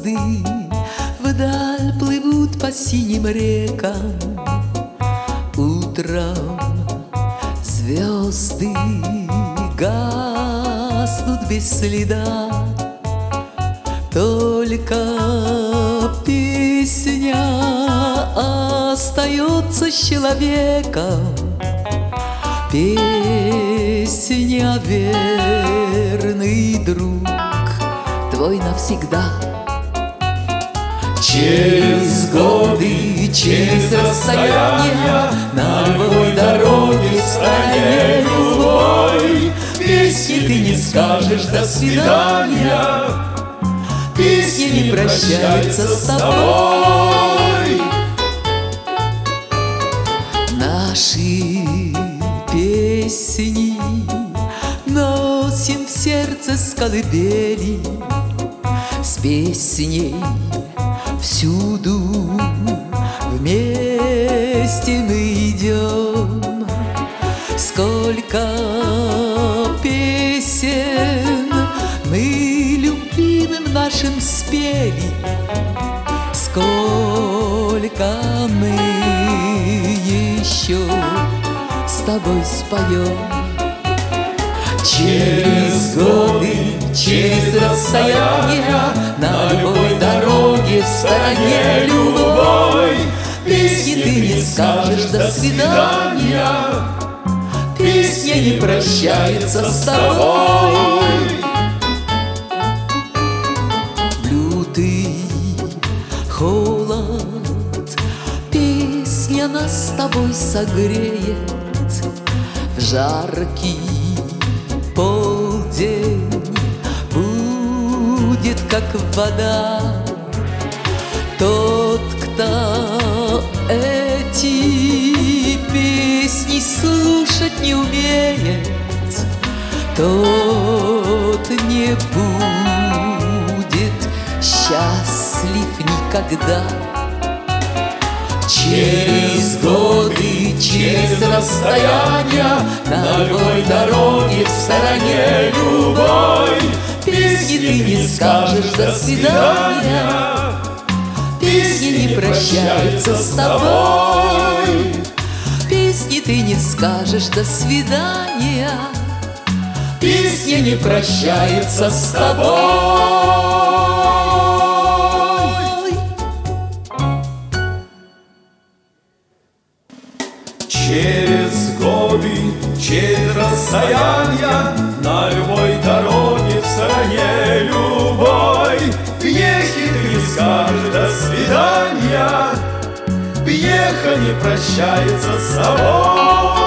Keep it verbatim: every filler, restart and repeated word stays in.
звезды вдаль плывут по синим рекам. Утром звезды гаснут без следа, только песня остается с человеком. Песня, верный друг твой навсегда. Через годы, через расстояния, на любой дороге в стороне любой песни ты не скажешь «до свидания». Песня не прощается с тобой. Наши песни носим в сердце с колыбели, с песней всюду вместе мы идем. Сколько песен мы любимым нашим спели, сколько мы еще с тобой споем. Через годы, через расстояния, на любой дороге в стороне любой песни ты не скажешь «до свидания». Песня не прощается с тобой. Лютый холод, песня нас с тобой согреет. В жаркий полдень будет как вода тот, кто эти песни слушать не умеет, тот не будет счастлив никогда. Через годы, через расстояния, на любой дороге в стороне любой песни ты не скажешь «до свидания». Песни не прощаются с тобой. Песни ты не скажешь «до свидания». Песня не прощается с тобой. Через годы, через расстояния, на любой дороге в стороне любой пьехи ты не скажешь «до свидания». Пьеха не прощается с тобой.